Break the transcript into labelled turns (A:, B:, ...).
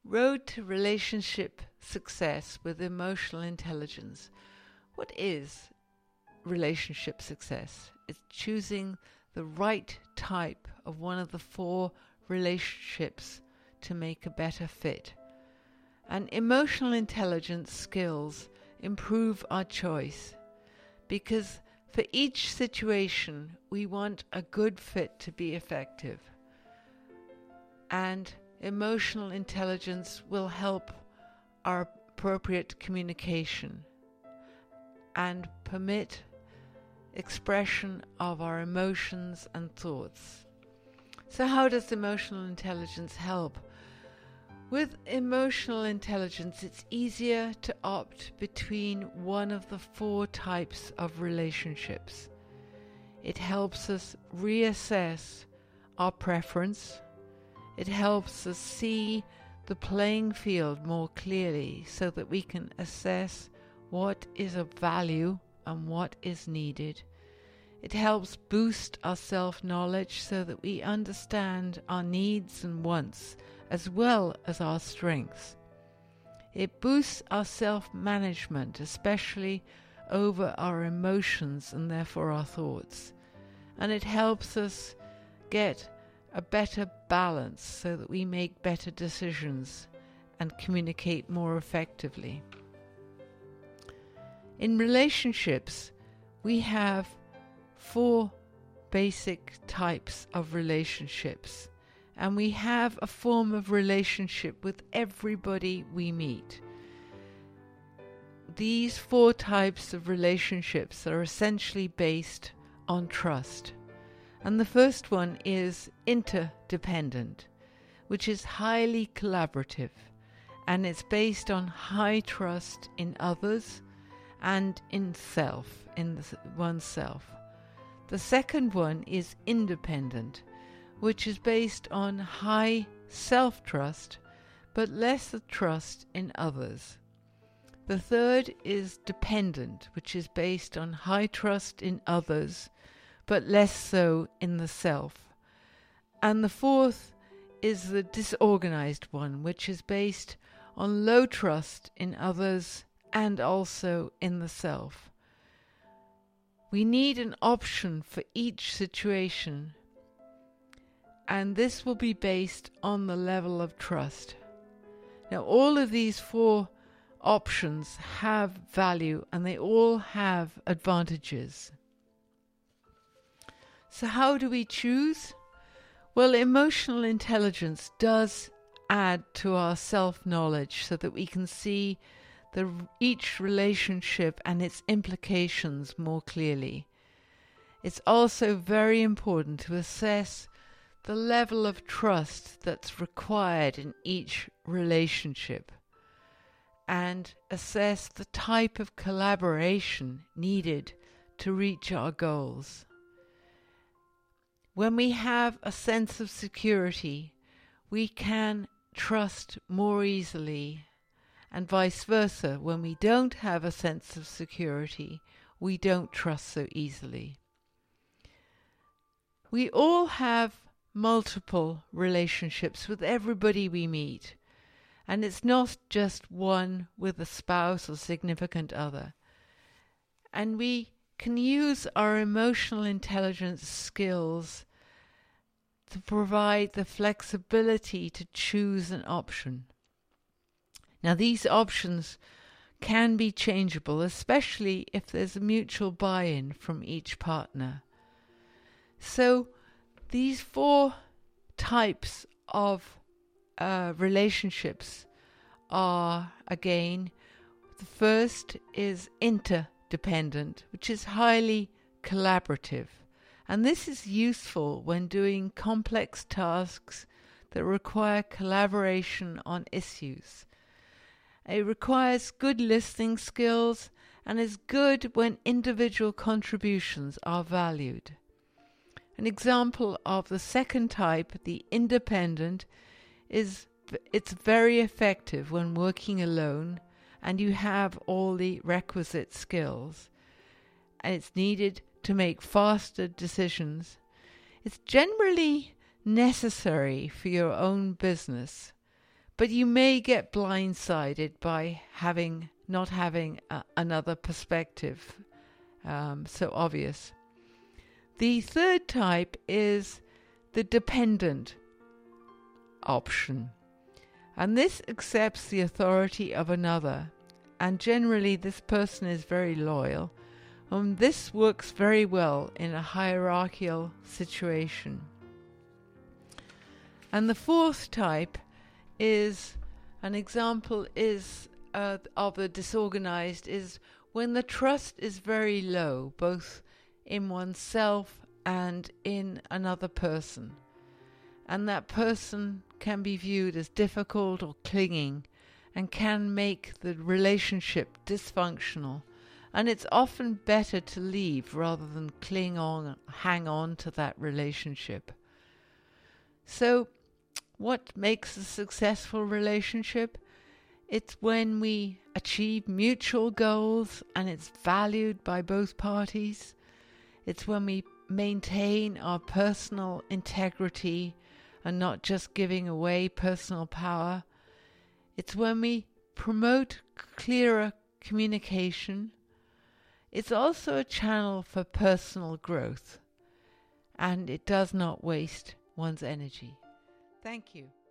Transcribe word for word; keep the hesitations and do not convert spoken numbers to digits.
A: Road to relationship success with emotional intelligence. What is relationship success? It's choosing the right type of one of the four relationships to make a better fit. And emotional intelligence skills improve our choice, because for each situation we want a good fit to be effective. And emotional intelligence will help our appropriate communication and permit expression of our emotions and thoughts. So how does emotional intelligence help? With emotional intelligence, it's easier to opt between one of the four types of relationships. It helps us reassess our preference. It helps us see the playing field more clearly so that we can assess what is of value and what is needed. It helps boost our self-knowledge so that we understand our needs and wants as well as our strengths. It boosts our self-management, especially over our emotions and therefore our thoughts. And it helps us get a better balance so that we make better decisions and communicate more effectively. In relationships, we have four basic types of relationships, and we have a form of relationship with everybody we meet. These four types of relationships are essentially based on trust. And the first one is interdependent, which is highly collaborative, and it's based on high trust in others and in self, in the, oneself. The second one is independent, which is based on high self-trust, but lesser trust in others. The third is dependent, which is based on high trust in others, but less so in the self. And the fourth is the disorganized one, which is based on low trust in others and also in the self. We need an option for each situation, and this will be based on the level of trust. Now, all of these four options have value and they all have advantages. So how do we choose? Well, emotional intelligence does add to our self-knowledge so that we can see the, each relationship and its implications more clearly. It's also very important to assess the level of trust that's required in each relationship and assess the type of collaboration needed to reach our goals. When we have a sense of security, we can trust more easily, and vice versa. When we don't have a sense of security, we don't trust so easily. We all have multiple relationships with everybody we meet, and it's not just one with a spouse or significant other. And we can use our emotional intelligence skills to provide the flexibility to choose an option. Now, these options can be changeable, especially if there's a mutual buy-in from each partner. So these four types of uh, relationships are, again, the first is interdependent, which is highly collaborative. And this is useful when doing complex tasks that require collaboration on issues. It requires good listening skills and is good when individual contributions are valued. An example of the second type, the independent, is it's very effective when working alone and you have all the requisite skills. And it's needed to make faster decisions. It's generally necessary for your own business, but you may get blindsided by having not having a, another perspective um, so obvious. The third type is the dependent option, and this accepts the authority of another, and generally this person is very loyal. Um, this works very well in a hierarchical situation. And the fourth type is, an example is uh, of the disorganized, is when the trust is very low, both in oneself and in another person. And that person can be viewed as difficult or clinging and can make the relationship dysfunctional. And it's often better to leave rather than cling on, hang on to that relationship. So, what makes a successful relationship? It's when we achieve mutual goals and it's valued by both parties. It's when we maintain our personal integrity and not just giving away personal power. It's when we promote clearer communication. It's also a channel for personal growth, and it does not waste one's energy. Thank you.